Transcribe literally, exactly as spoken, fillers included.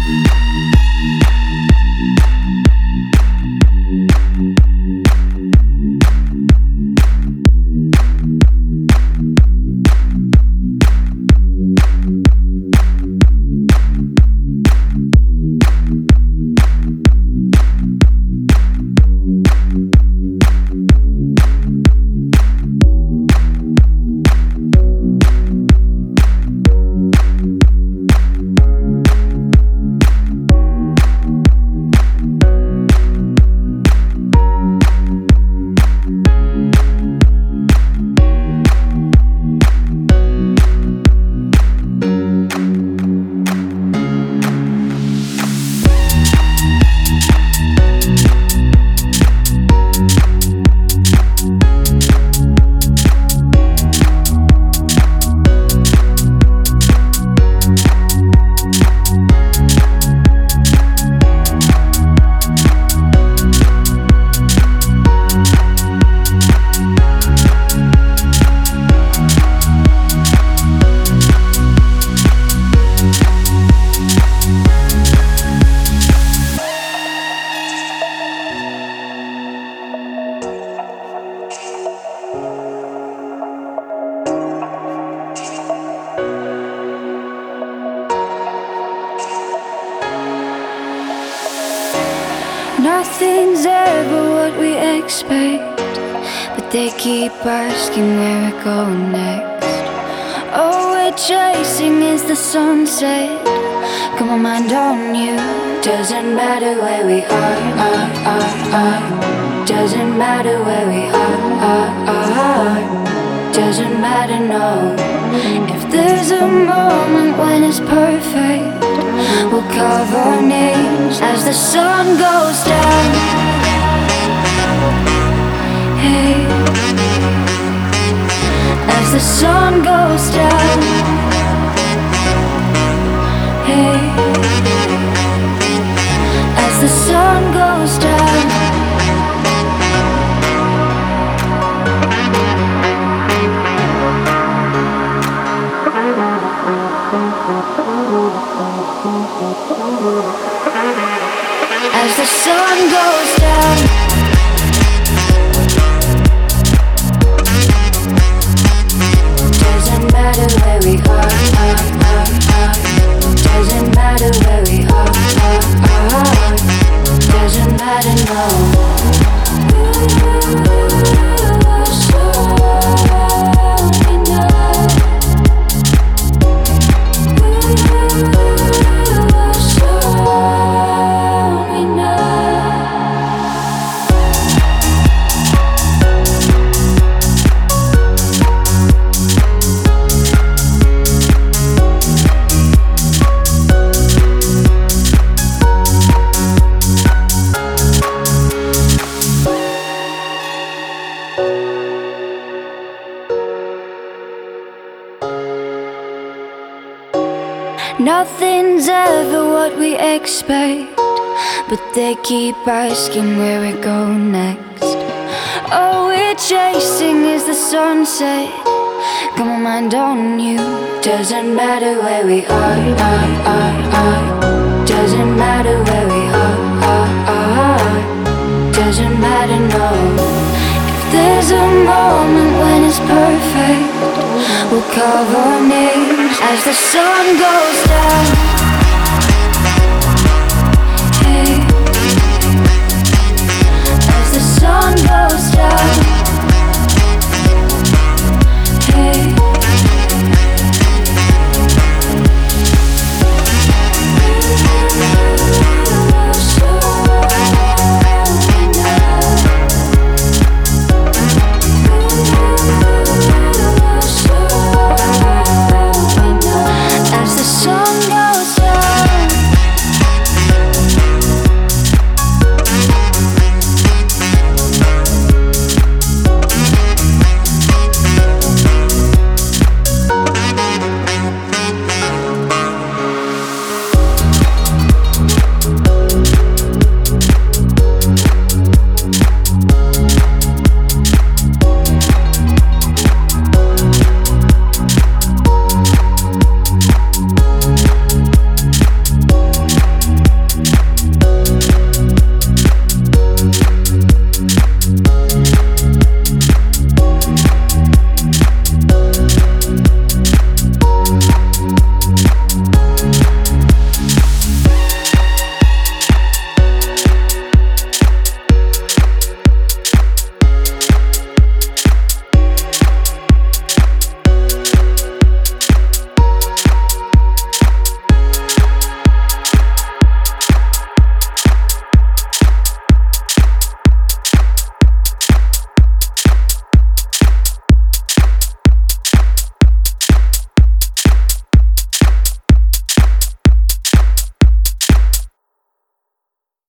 Nothing's ever what we expect, but they keep asking where we're going next. All we're chasing is the sunset. Got my mind on you. Doesn't matter where we are, are, are, are. Doesn't matter where we are, are, are. Doesn't matter, no. If there's a moment when it's perfect, we'll carve our names as the sun goes down. Hey, as the sun goes down. Hey, as the sun goes down. As the sun goes down. Doesn't matter where we are, are, are, are. Doesn't matter where we are, are, are. Doesn't matter, no. Ooh, so enough. Ooh, so nothing's ever what we expect, but they keep asking where we're going next. All we're chasing is the sunset. Got my mind on you. Doesn't matter where we are, are, are, are. Doesn't matter where we are, are, are. Doesn't matter, no. If there's a moment when it's perfect, we'll carve our names as the sun goes down.